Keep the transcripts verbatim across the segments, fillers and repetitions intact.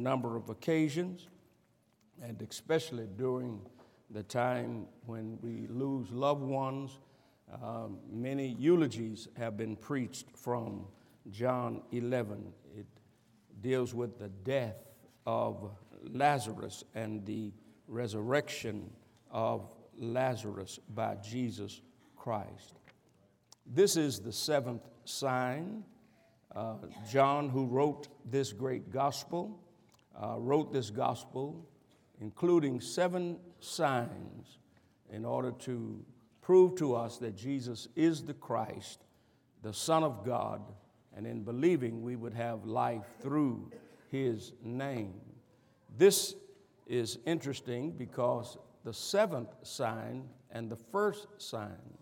number of occasions, and especially during the time when we lose loved ones. Um, many eulogies have been preached from John eleven. It deals with the death of Lazarus and the resurrection of Lazarus by Jesus Christ. This is the seventh sign. Uh, John, who wrote this great gospel, uh, wrote this gospel including seven signs in order to prove to us that Jesus is the Christ, the Son of God, and in believing we would have life through his name. This is interesting because the seventh sign and the first sign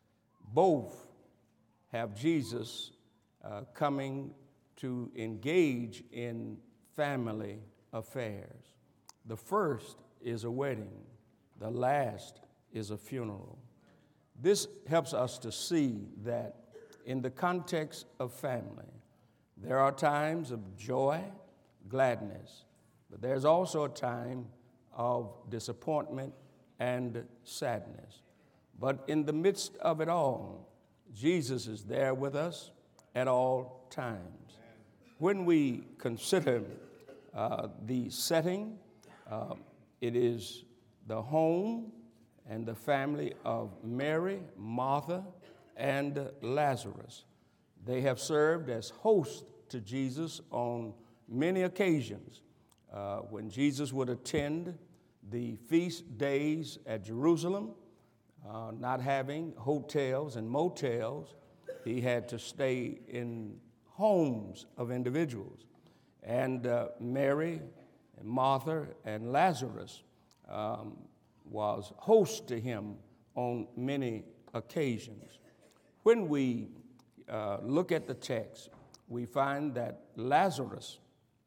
both have Jesus uh, coming to engage in family affairs. The first is a wedding. The last is a funeral. This helps us to see that in the context of family, there are times of joy, gladness, but there's also a time of disappointment and sadness. But in the midst of it all, Jesus is there with us at all times. When we consider uh, the setting, uh, it is the home and the family of Mary, Martha, and Lazarus. They have served as hosts to Jesus on many occasions. Uh, when Jesus would attend the feast days at Jerusalem, uh, not having hotels and motels, he had to stay in homes of individuals. And uh, Mary and Martha and Lazarus um, was host to him on many occasions. When we uh, look at the text, we find that Lazarus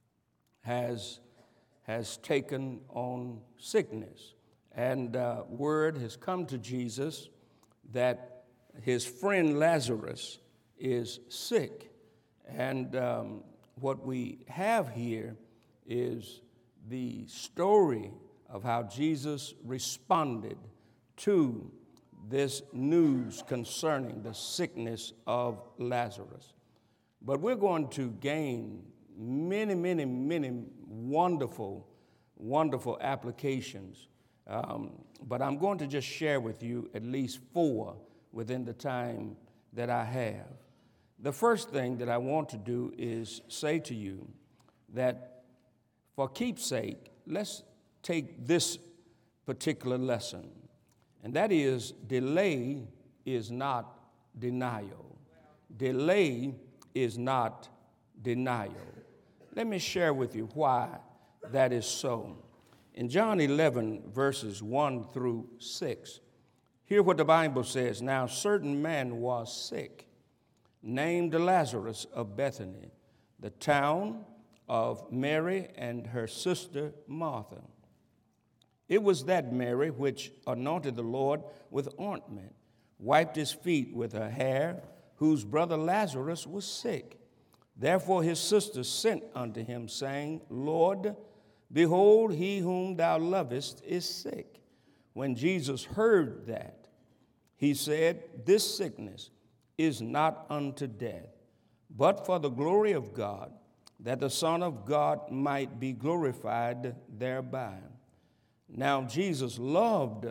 has, has taken on sickness, and uh, word has come to Jesus that his friend Lazarus is sick. And um, what we have here is the story of how Jesus responded to this news concerning the sickness of Lazarus. But we're going to gain many, many, many wonderful, wonderful applications. Um, but I'm going to just share with you at least four within the time that I have. The first thing that I want to do is say to you that for keepsake, let's take this particular lesson, and that is delay is not denial. Delay is not denial. Let me share with you why that is so. In John eleven, verses one through six, hear what the Bible says. Now, a certain man was sick, named Lazarus of Bethany, the town of Mary and her sister Martha. It was that Mary which anointed the Lord with ointment, wiped his feet with her hair, whose brother Lazarus was sick. Therefore his sister sent unto him, saying, Lord, behold, he whom thou lovest is sick. When Jesus heard that, he said, This sickness is not unto death, but for the glory of God, that the Son of God might be glorified thereby. Now Jesus loved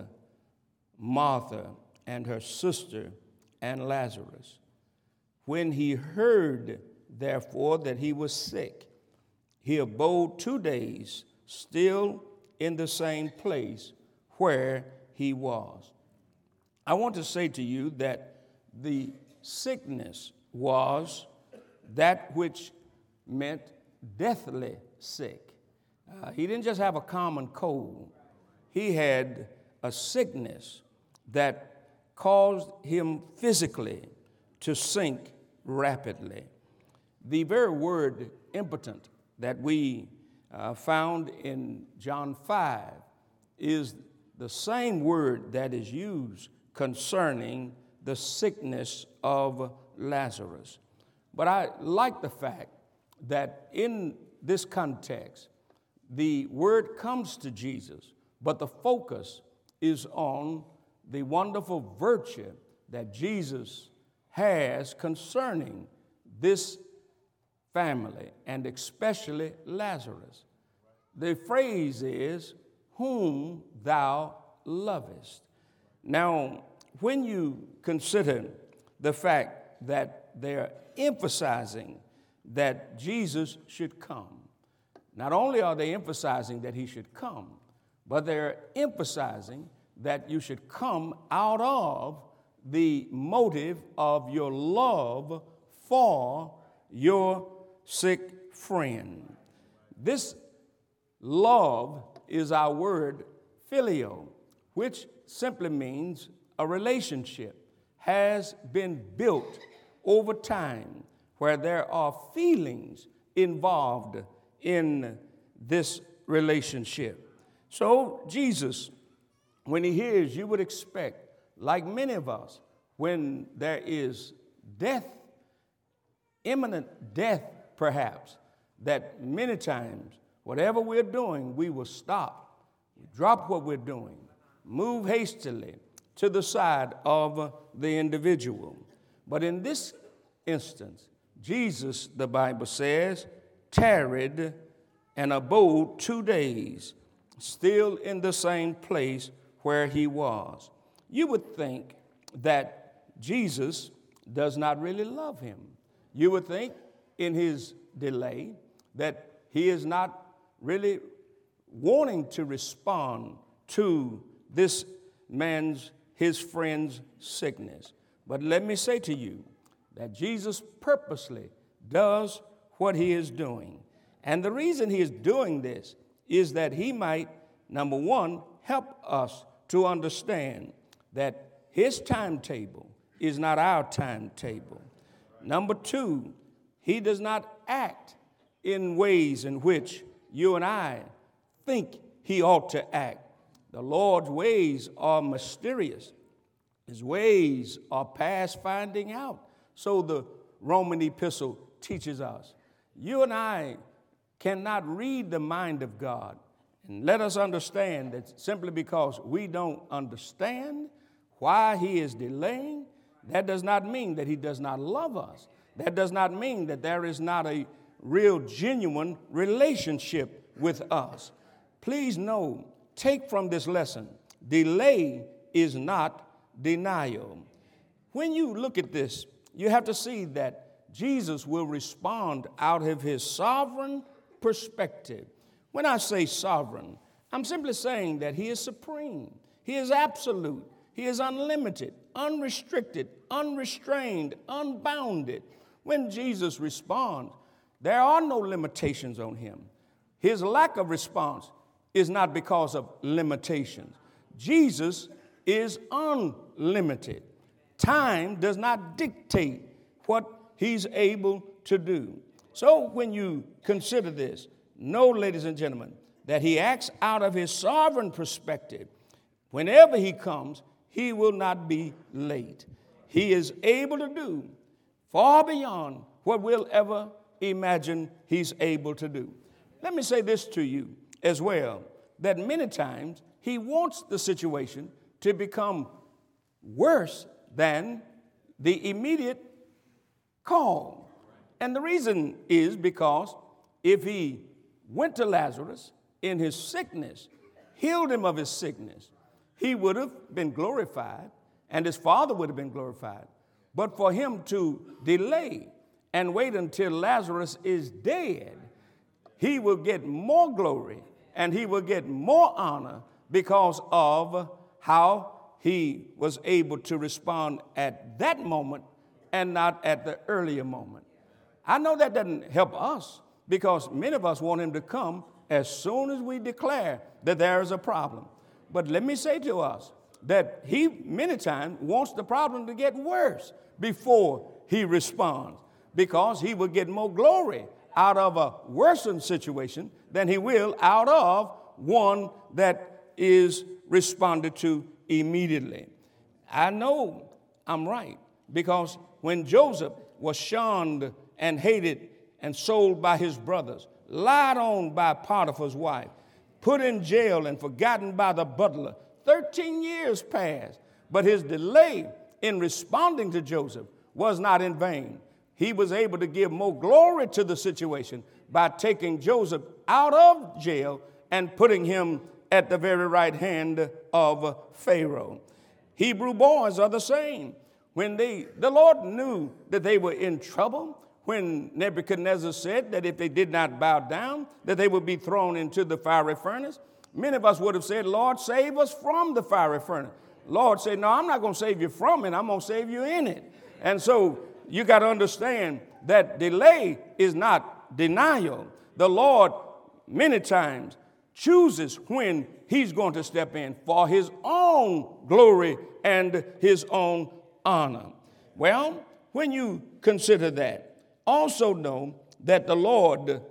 Martha and her sister and Lazarus. When he heard, therefore, that he was sick, he abode two days still in the same place where he was. I want to say to you that the sickness was that which meant deathly sick. Uh, he didn't just have a common cold. He had a sickness that caused him physically to sink rapidly. The very word impotent that we uh, found in John five is the same word that is used concerning the sickness of Lazarus. But I like the fact that in this context, the word comes to Jesus, but the focus is on the wonderful virtue that Jesus has concerning this family, and especially Lazarus. The phrase is, whom thou lovest. Now, when you consider the fact that they're emphasizing that Jesus should come, not only are they emphasizing that he should come, but they're emphasizing that you should come out of the motive of your love for your sick friend. This love is our word phileo, which simply means a relationship has been built over time where there are feelings involved in this relationship. So Jesus, when he hears, you would expect, like many of us, when there is death, imminent death perhaps, that many times, whatever we're doing, we will stop, drop what we're doing, move hastily to the side of the individual. But in this instance, Jesus, the Bible says, tarried and abode two days, still in the same place where he was. You would think that Jesus does not really love him. You would think in his delay that he is not really wanting to respond to this man's, his friend's sickness. But let me say to you that Jesus purposely does what he is doing. And the reason he is doing this is that he might, number one, help us to understand that his timetable is not our timetable. Number two, he does not act in ways in which you and I think he ought to act. The Lord's ways are mysterious. His ways are past finding out. So the Roman epistle teaches us. You and I cannot read the mind of God. And let us understand that simply because we don't understand why he is delaying, that does not mean that he does not love us. That does not mean that there is not a real, genuine relationship with us. Please know, take from this lesson, delay is not denial. When you look at this, you have to see that Jesus will respond out of his sovereign perspective. When I say sovereign, I'm simply saying that he is supreme. He is absolute. He is unlimited, unrestricted, unrestrained, unbounded. When Jesus responds, there are no limitations on him. His lack of response is not because of limitations. Jesus is unlimited. Time does not dictate what he's able to do. So when you consider this, know, ladies and gentlemen, that he acts out of his sovereign perspective. Whenever he comes, he will not be late. He is able to do far beyond what we'll ever imagine he's able to do. Let me say this to you as well, that many times he wants the situation to become worse than the immediate call. And the reason is because if he went to Lazarus in his sickness, healed him of his sickness, he would have been glorified and his Father would have been glorified. But for him to delay and wait until Lazarus is dead, he will get more glory and he will get more honor because of how he was able to respond at that moment and not at the earlier moment. I know that doesn't help us because many of us want him to come as soon as we declare that there is a problem. But let me say to us that he many times wants the problem to get worse before he responds, because he will get more glory out of a worsened situation than he will out of one that is responded to immediately. I know I'm right, because when Joseph was shunned and hated and sold by his brothers, lied on by Potiphar's wife, put in jail and forgotten by the butler. Thirteen years passed, but his delay in responding to Joseph was not in vain. He was able to give more glory to the situation by taking Joseph out of jail and putting him at the very right hand of Pharaoh. Hebrew boys are the same. When they, the Lord knew that they were in trouble, when Nebuchadnezzar said that if they did not bow down, that they would be thrown into the fiery furnace, many of us would have said, Lord, save us from the fiery furnace. Lord said, no, I'm not going to save you from it. I'm going to save you in it. And so you got to understand that delay is not denial. The Lord many times chooses when he's going to step in for his own glory and his own honor. Well, when you consider that, also know that the Lord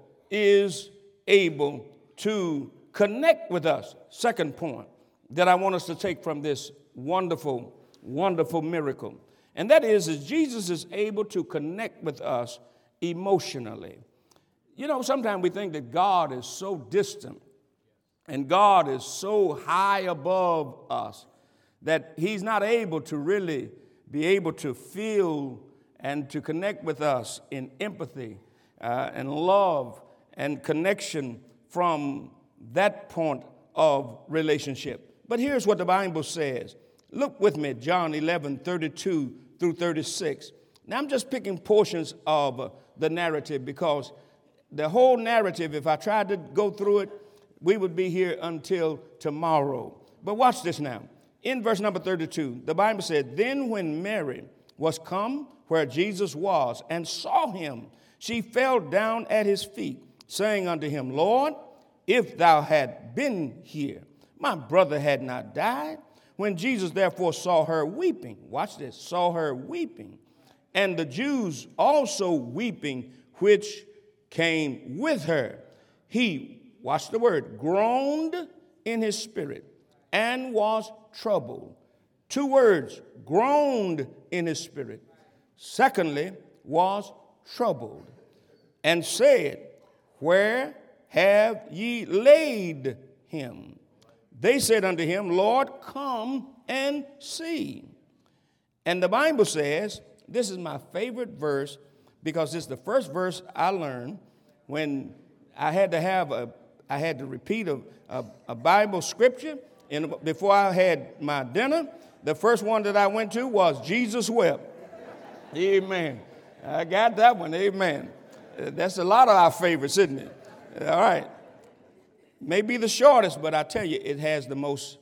is able to connect with us. Second point that I want us to take from this wonderful, wonderful miracle. And that is, is Jesus is able to connect with us emotionally. You know, sometimes we think that God is so distant and God is so high above us that he's not able to really be able to feel and to connect with us in empathy uh, and love and connection from that point of relationship. But here's what the Bible says. Look with me, John eleven, thirty-two through thirty-six. Now, I'm just picking portions of uh, the narrative because the whole narrative, if I tried to go through it, we would be here until tomorrow. But watch this now. In verse number thirty-two, the Bible said, then when Mary was come where Jesus was and saw him, she fell down at his feet, saying unto him, Lord, if thou had been here, my brother had not died. When Jesus therefore saw her weeping, watch this, saw her weeping, and the Jews also weeping, which came with her, he, watch the word, groaned in his spirit and was troubled. Two words, groaned in his spirit. Secondly, was troubled, and said, where have ye laid him? They said unto him, Lord, come and see. And the Bible says, this is my favorite verse because it's the first verse I learned when I had to have a, I had to repeat a, a, a Bible scripture. And before I had my dinner, the first one that I went to was Jesus wept. Amen. I got that one. Amen. That's a lot of our favorites, isn't it? All right. May be the shortest, but I tell you, it has the most,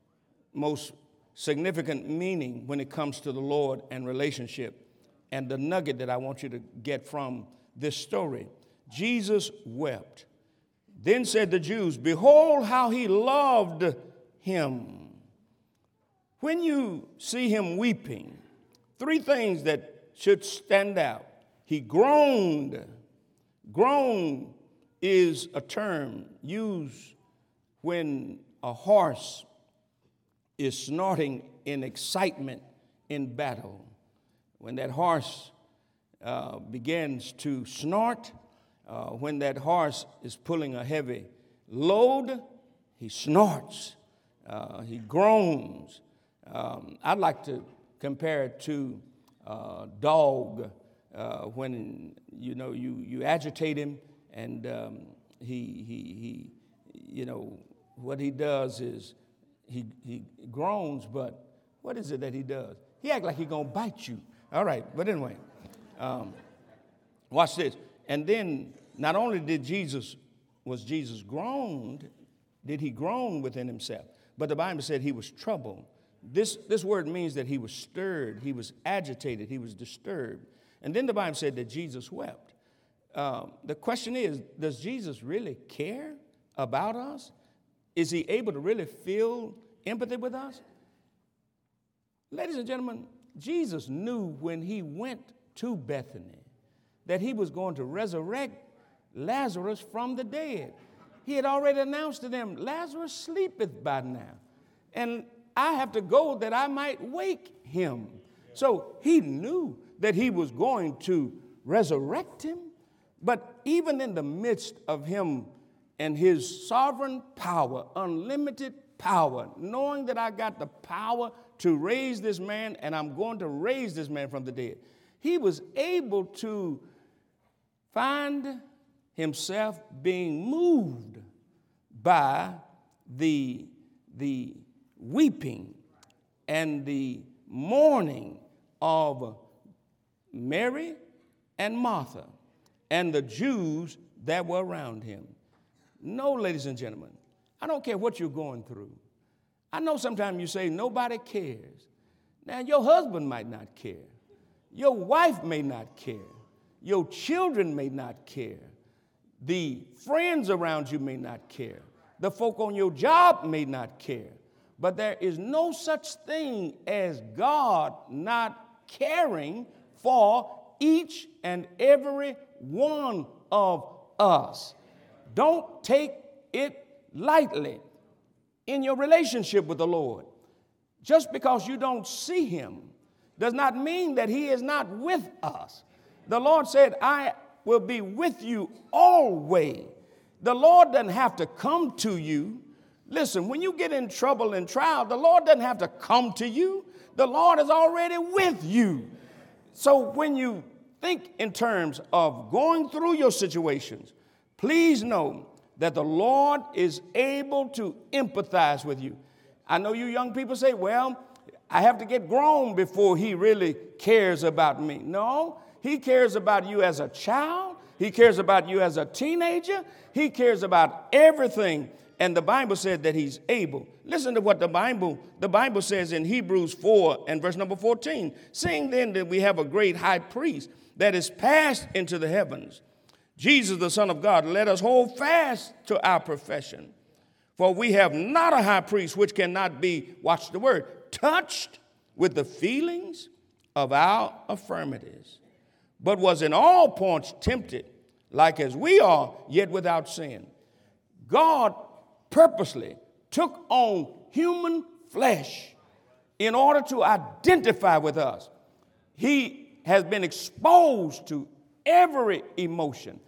most significant meaning when it comes to the Lord and relationship. And the nugget that I want you to get from this story, Jesus wept. Then said the Jews, behold how he loved him. When you see him weeping, three things that should stand out. He groaned. Groan is a term used when a horse is snorting in excitement in battle. When that horse uh, begins to snort, uh, when that horse is pulling a heavy load, he snorts, uh, he groans. Um, I'd like to compare it to a dog uh, when, you know, you, you agitate him. And um, he, he, he, you know, what he does is he, he groans, but what is it that he does? He acts like he's going to bite you. All right, but anyway, um, watch this. And then not only did Jesus, was Jesus groaned, did he groan within himself, but the Bible said he was troubled. This, this word means that he was stirred, he was agitated, he was disturbed. And then the Bible said that Jesus wept. Um, the question is, does Jesus really care about us? Is he able to really feel empathy with us? Ladies and gentlemen, Jesus knew when he went to Bethany that he was going to resurrect Lazarus from the dead. He had already announced to them, Lazarus sleepeth by now, and I have to go that I might wake him. So he knew that he was going to resurrect him. But even in the midst of him and his sovereign power, unlimited power, knowing that I got the power to raise this man and I'm going to raise this man from the dead, he was able to find himself being moved by the, the weeping and the mourning of Mary and Martha and the Jews that were around him. No, ladies and gentlemen, I don't care what you're going through. I know sometimes you say nobody cares. Now, your husband might not care. Your wife may not care. Your children may not care. The friends around you may not care. The folk on your job may not care. But there is no such thing as God not caring for each and every one of us. Don't take it lightly in your relationship with the Lord. Just because you don't see him does not mean that he is not with us. The Lord said, I will be with you always. The Lord doesn't have to come to you. Listen, when you get in trouble and trial, the Lord doesn't have to come to you. The Lord is already with you. So when you think in terms of going through your situations, please know that the Lord is able to empathize with you. I know you young people say, well, I have to get grown before he really cares about me. No, he cares about you as a child. He cares about you as a teenager. He cares about everything. And the Bible said that he's able. Listen to what the Bible, the Bible says in Hebrews four and verse number fourteen. Seeing then that we have a great high priest that is passed into the heavens, Jesus, the Son of God, let us hold fast to our profession. For we have not a high priest which cannot be, watch the word, touched with the feelings of our infirmities, but was in all points tempted, like as we are, yet without sin. God purposely took on human flesh in order to identify with us. He has been exposed to every emotion,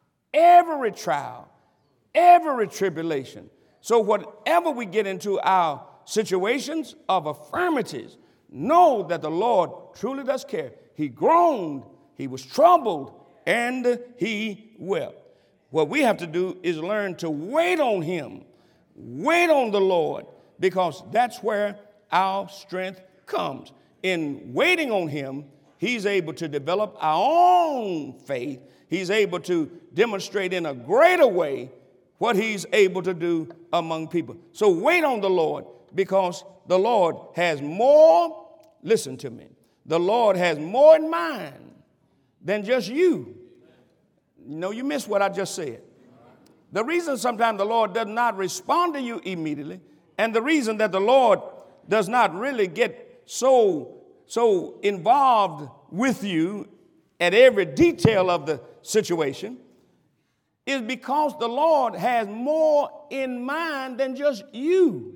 every trial, every tribulation. So whatever we get into our situations of infirmities, know that the Lord truly does care. He groaned, he was troubled, and he wept. What we have to do is learn to wait on him, wait on the Lord, because that's where our strength comes. In waiting on him, he's able to develop our own faith. He's able to demonstrate in a greater way what he's able to do among people. So wait on the Lord, because the Lord has more, listen to me, the Lord has more in mind than just you. You know, you missed what I just said. The reason sometimes the Lord does not respond to you immediately, and the reason that the Lord does not really get so, so involved with you at every detail of the situation, is because the Lord has more in mind than just you.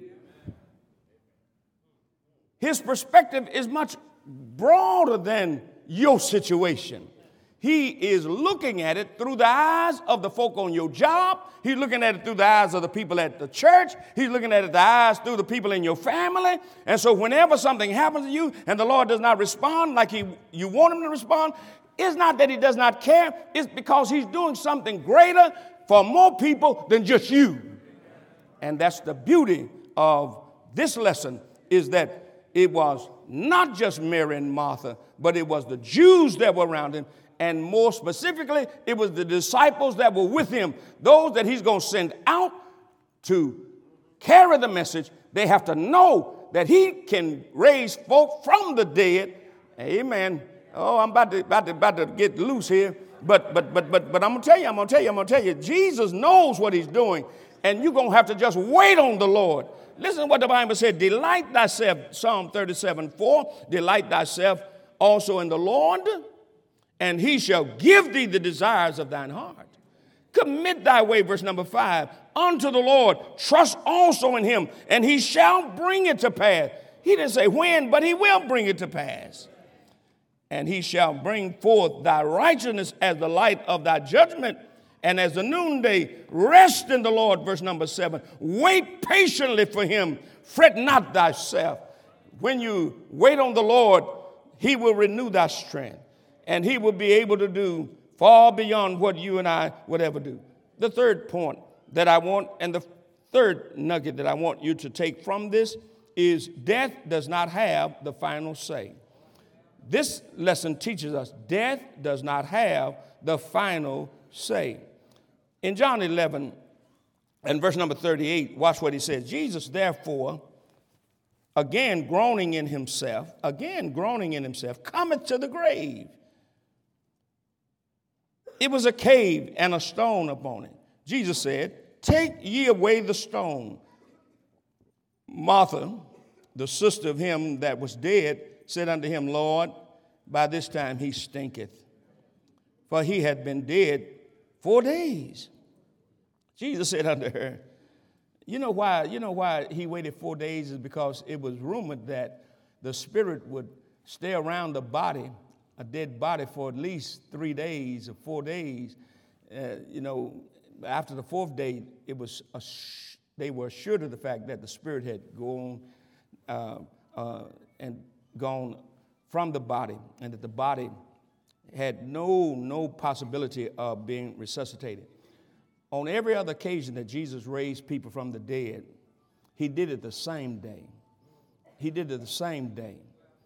His perspective is much broader than your situation. He is looking at it through the eyes of the folk on your job. He's looking at it through the eyes of the people at the church. He's looking at it the eyes through the people in your family. And so whenever something happens to you and the Lord does not respond like he, you want him to respond, it's not that he does not care. It's because he's doing something greater for more people than just you. And that's the beauty of this lesson, is that it was not just Mary and Martha, but it was the Jews that were around him. And more specifically, it was the disciples that were with him, those that he's going to send out to carry the message. They have to know that he can raise folk from the dead. Amen. Oh, I'm about to, about to, about to get loose here. But, but, but, but, but I'm going to tell you, I'm going to tell you, I'm going to tell you, Jesus knows what he's doing. And you're going to have to just wait on the Lord. Listen to what the Bible said. Delight thyself, Psalm thirty-seven four. Delight thyself also in the Lord, and he shall give thee the desires of thine heart. Commit thy way, verse number five, unto the Lord. Trust also in him, and he shall bring it to pass. He didn't say when, but he will bring it to pass. and he shall bring forth thy righteousness as the light of thy judgment, and as the noonday. Rest in the Lord. Verse number seven. Wait patiently for him. Fret not thyself. When you wait on the Lord, he will renew thy strength, and he will be able to do far beyond what you and I would ever do. The third point that I want, and the third nugget that I want you to take from this, is death does not have the final say. This lesson teaches us death does not have the final say. In John eleven and verse number thirty-eight, watch what he says. Jesus, therefore, again groaning in himself, again groaning in himself, cometh to the grave. It was a cave and a stone upon it. Jesus said, take ye away the stone. Martha, the sister of him that was dead, said unto him, Lord, by this time he stinketh, for he had been dead four days. Jesus said unto her, you know why, you know why he waited four days is because it was rumored that the spirit would stay around the body, a dead body, for at least three days or four days. Uh, you know, after the fourth day, it was a sh- they were assured of the fact that the spirit had gone uh, uh, and gone from the body, and that the body had no no possibility of being resuscitated. On every other occasion that Jesus raised people from the dead, he did it the same day. He did it the same day.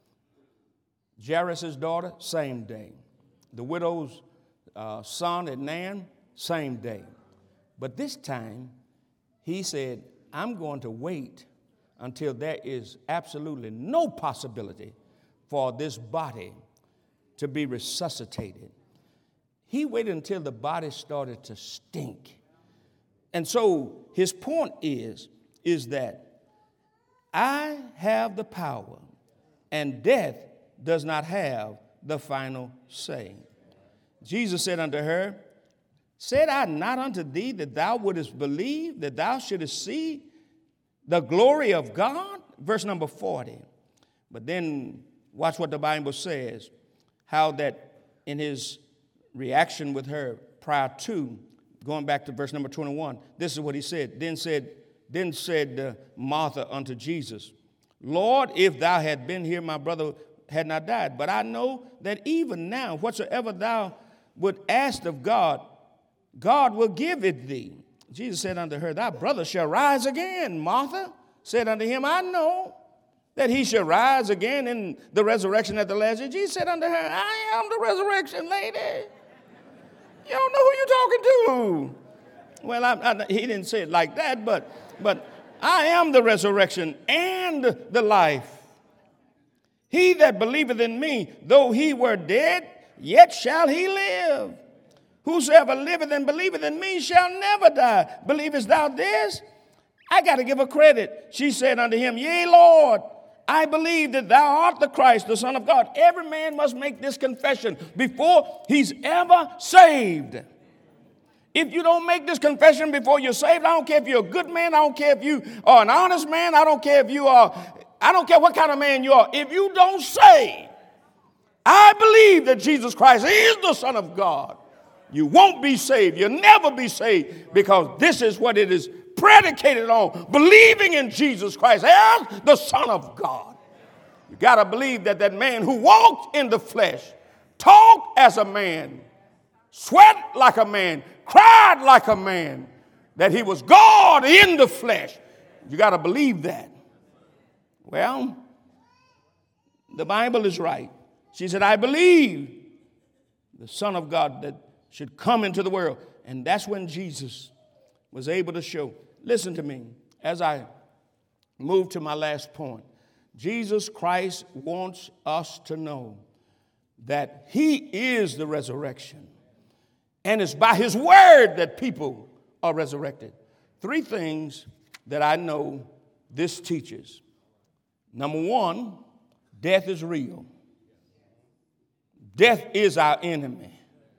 Jairus' daughter, same day. The widow's uh, son at Nan, same day. But this time, he said, I'm going to wait until there is absolutely no possibility for this body to be resuscitated. He waited until the body started to stink. And so his point is, is that I have the power, and death does not have the final say. Jesus said unto her, said I not unto thee that thou wouldest believe, that thou shouldest see the glory of God? Verse number forty. But then watch what the Bible says, how that in his reaction with her prior to, going back to verse number twenty-one, this is what he said. Then said, then said uh, Martha unto Jesus, Lord, if thou had been here, my brother had not died. But I know that even now, whatsoever thou would ask of God, God will give it thee. Jesus said unto her, thy brother shall rise again. Martha said unto him, I know that he shall rise again in the resurrection at the last day. Jesus said unto her, I am the resurrection, lady. You don't know who you're talking to. Well, I, I, he didn't say it like that, but, but I am the resurrection and the life. He that believeth in me, though he were dead, yet shall he live. Whosoever liveth and believeth in me shall never die. Believest thou this? I got to give her credit. She said unto him, yea, Lord, I believe that thou art the Christ, the Son of God. Every man must make this confession before he's ever saved. If you don't make this confession before you're saved, I don't care if you're a good man, I don't care if you are an honest man, I don't care if you are, I don't care what kind of man you are. If you don't say, I believe that Jesus Christ is the Son of God, you won't be saved. You'll never be saved, because this is what it is predicated on, believing in Jesus Christ as the Son of God. You got to believe that that man who walked in the flesh, talked as a man, sweat like a man, cried like a man, that he was God in the flesh. You got to believe that. Well, the Bible is right. She said, I believe the Son of God that should come into the world. And that's when Jesus was able to show. Listen to me as I move to my last point. Jesus Christ wants us to know that he is the resurrection. And it's by his word that people are resurrected. Three things that I know this teaches. Number one, death is real. Death is our enemy.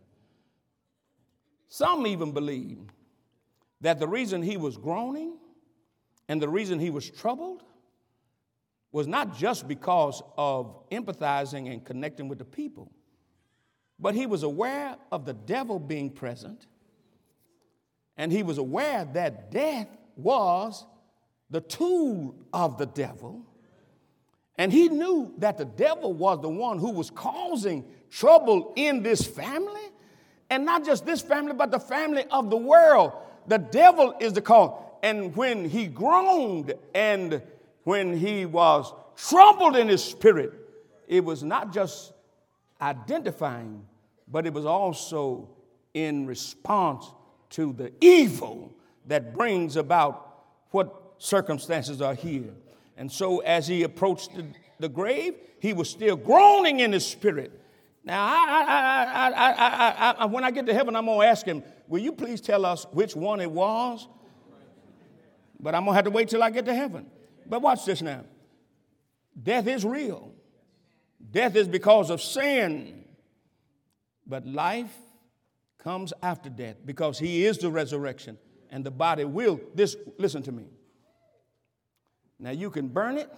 Some even believe that the reason he was groaning and the reason he was troubled was not just because of empathizing and connecting with the people, but he was aware of the devil being present, and he was aware that death was the tool of the devil, and he knew that the devil was the one who was causing trouble in this family, and not just this family, but the family of the world. The devil is the cause. And when he groaned and when he was troubled in his spirit, it was not just identifying, but it was also in response to the evil that brings about what circumstances are here. And so as he approached the, the grave, he was still groaning in his spirit. Now, I, I, I, I, I, I, when I get to heaven, I'm going to ask him, will you please tell us which one it was? But I'm going to have to wait till I get to heaven. But watch this now. Death is real. Death is because of sin. But life comes after death because he is the resurrection. And the body will, this, listen to me. Now you can burn it,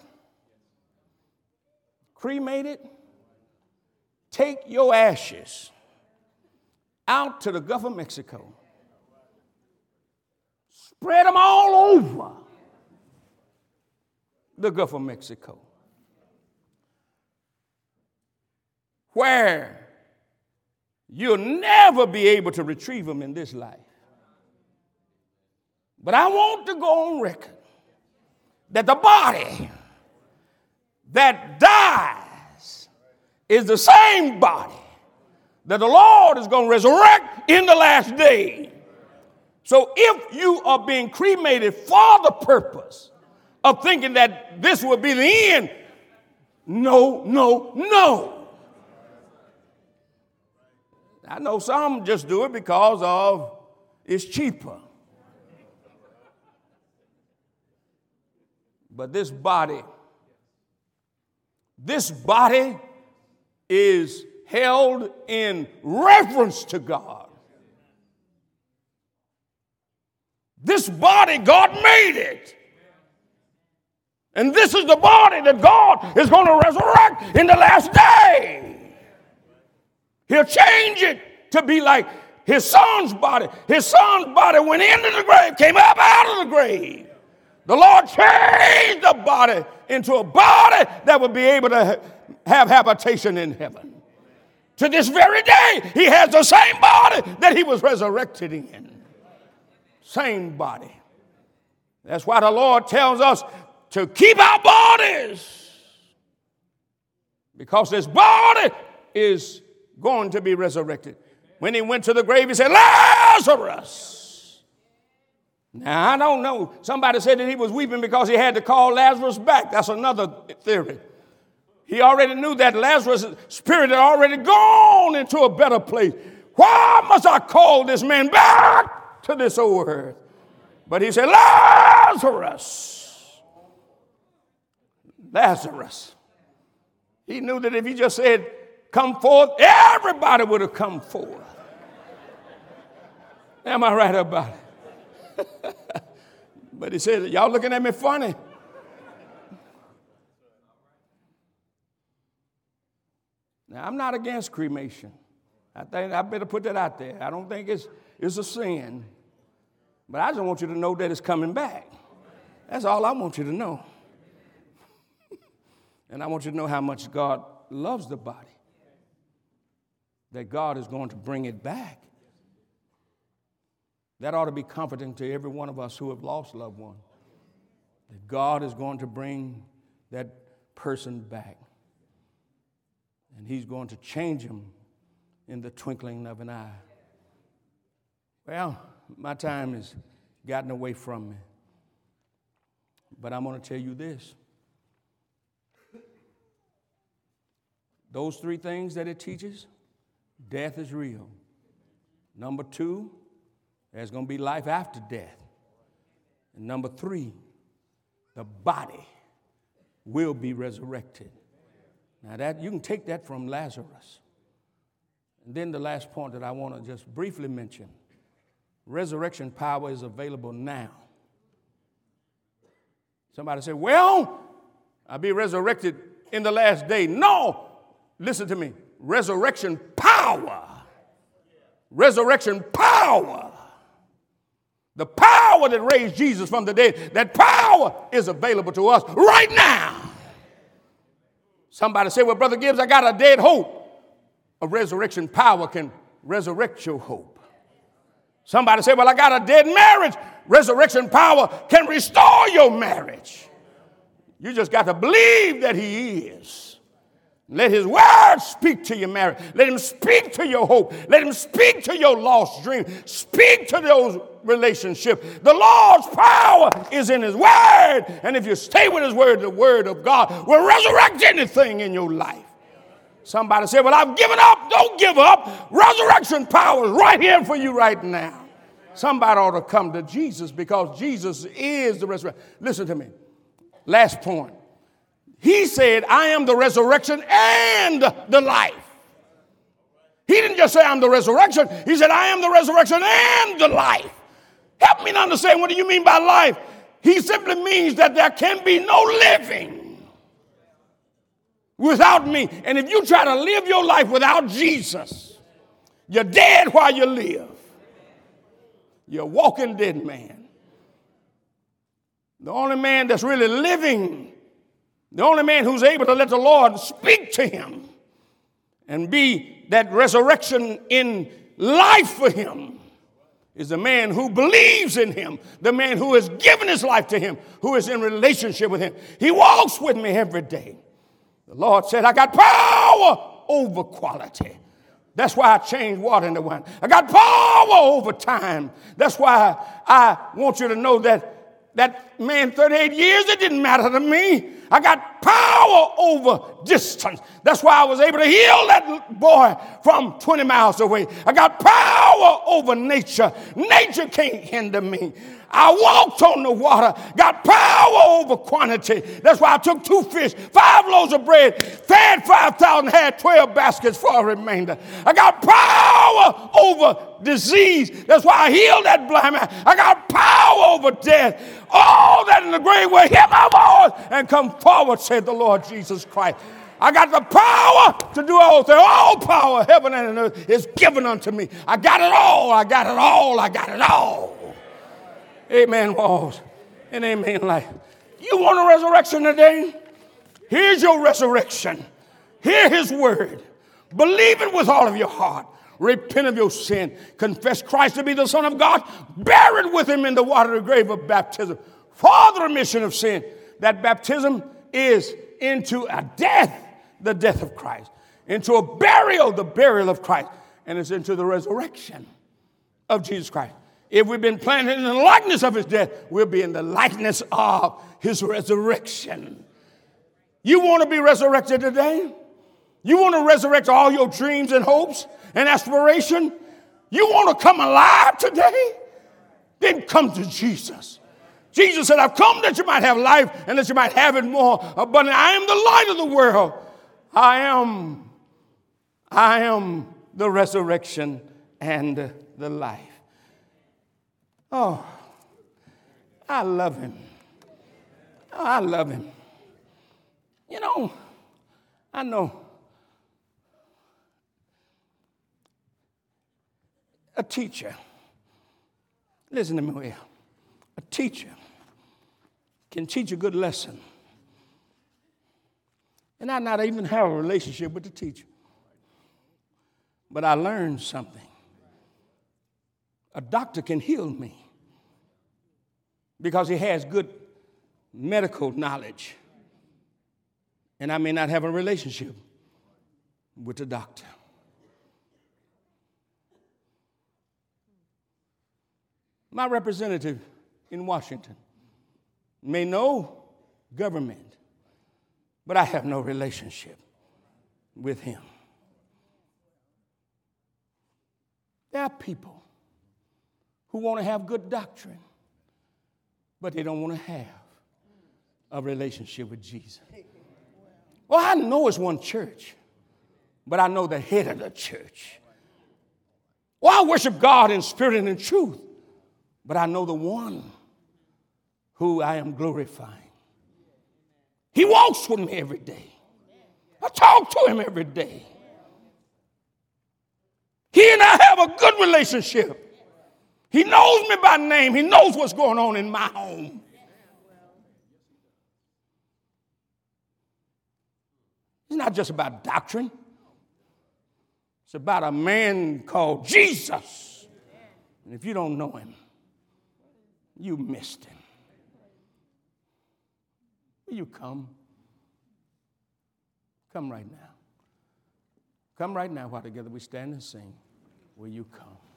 cremate it, take your ashes out to the Gulf of Mexico, spread them all over the Gulf of Mexico, where you'll never be able to retrieve them in this life. But I want to go on record that the body that dies is the same body that the Lord is going to resurrect in the last day. So if you are being cremated for the purpose of thinking that this will be the end, no, no, no. I know some just do it because of it's cheaper. But this body, this body is held in reverence to God. This body, God made it. And this is the body that God is going to resurrect in the last day. He'll change it to be like his son's body. His son's body went into the grave, came up out of the grave. The Lord changed the body into a body that would be able to have habitation in heaven. To this very day, he has the same body that he was resurrected in. Same body. That's why the Lord tells us to keep our bodies, because this body is going to be resurrected. When he went to the grave, he said, Lazarus. Now, I don't know. Somebody said that he was weeping because he had to call Lazarus back. That's another theory. He already knew that Lazarus' spirit had already gone into a better place. Why must I call this man back to this old earth? But he said, Lazarus. Lazarus. He knew that if he just said, come forth, everybody would have come forth. Am I right about it? But he said, y'all looking at me funny. Now, I'm not against cremation. I think I better put that out there. I don't think it's, it's a sin. But I just want you to know that it's coming back. That's all I want you to know. And I want you to know how much God loves the body. That God is going to bring it back. That ought to be comforting to every one of us who have lost loved ones. That God is going to bring that person back. And he's going to change him in the twinkling of an eye. Well, my time has gotten away from me. But I'm going to tell you this. Those three things that it teaches, death is real. Number two, there's going to be life after death. And number three, the body will be resurrected. Now that you can take that from Lazarus. And then the last point that I want to just briefly mention, resurrection power is available now. Somebody said, well, I'll be resurrected in the last day. No, listen to me. Resurrection power. Resurrection power. The power that raised Jesus from the dead, that power is available to us right now. Somebody say, well, Brother Gibbs, I got a dead hope. A resurrection power can resurrect your hope. Somebody say, well, I got a dead marriage. Resurrection power can restore your marriage. You just got to believe that he is. Let his word speak to your marriage. Let him speak to your hope. Let him speak to your lost dream. Speak to those relationships. The Lord's power is in his word. And if you stay with his word, the word of God will resurrect anything in your life. Somebody say, well, I've given up. Don't give up. Resurrection power is right here for you right now. Somebody ought to come to Jesus because Jesus is the resurrection. Listen to me. Last point. He said, I am the resurrection and the life. He didn't just say I'm the resurrection. He said, I am the resurrection and the life. Help me to understand, what do you mean by life? He simply means that there can be no living without me. And if you try to live your life without Jesus, you're dead while you live. You're a walking dead man. The only man that's really living, the only man who's able to let the Lord speak to him and be that resurrection in life for him is the man who believes in him, the man who has given his life to him, who is in relationship with him. He walks with me every day. The Lord said, I got power over quality. That's why I changed water into wine. I got power over time. That's why I want you to know that that man, thirty-eight years, it didn't matter to me. I got power over distance. That's why I was able to heal that boy from twenty miles away. I got power over nature. Nature can't hinder me. I walked on the water, got power over quantity. That's why I took two fish, five loaves of bread, fed five thousand, had twelve baskets for a remainder. I got power over disease. That's why I healed that blind man. I got power over death. All that in the grave will hear my voice and come forward, said the Lord Jesus Christ. I got the power to do all things. All power, heaven and earth, is given unto me. I got it all. I got it all. I got it all. Amen, walls, and amen, life. You want a resurrection today? Here's your resurrection. Hear his word. Believe it with all of your heart. Repent of your sin. Confess Christ to be the Son of God. Buried with him in the watery grave of baptism for the remission of sin. That baptism is into a death, the death of Christ. Into a burial, the burial of Christ. And it's into the resurrection of Jesus Christ. If we've been planted in the likeness of his death, we'll be in the likeness of his resurrection. You want to be resurrected today? You want to resurrect all your dreams and hopes and aspiration? You want to come alive today? Then come to Jesus. Jesus said, I've come that you might have life and that you might have it more abundantly. I am the light of the world. I am, I am the resurrection and the life. Oh, I love him. Oh, I love him. You know, I know a teacher, listen to me well, a teacher can teach a good lesson. And I not even have a relationship with the teacher. But I learned something. A doctor can heal me because he has good medical knowledge. And I may not have a relationship with the doctor. My representative in Washington may know government, but I have no relationship with him. There are people who want to have good doctrine, but they don't want to have a relationship with Jesus. Well, I know it's one church, but I know the head of the church. Well, I worship God in spirit and in truth, but I know the one who I am glorifying. He walks with me every day. I talk to him every day. He and I have a good relationship. He knows me by name. He knows what's going on in my home. It's not just about doctrine. It's about a man called Jesus. And if you don't know him, you missed him. Will you come? Come right now. Come right now while together we stand and sing. Will you come?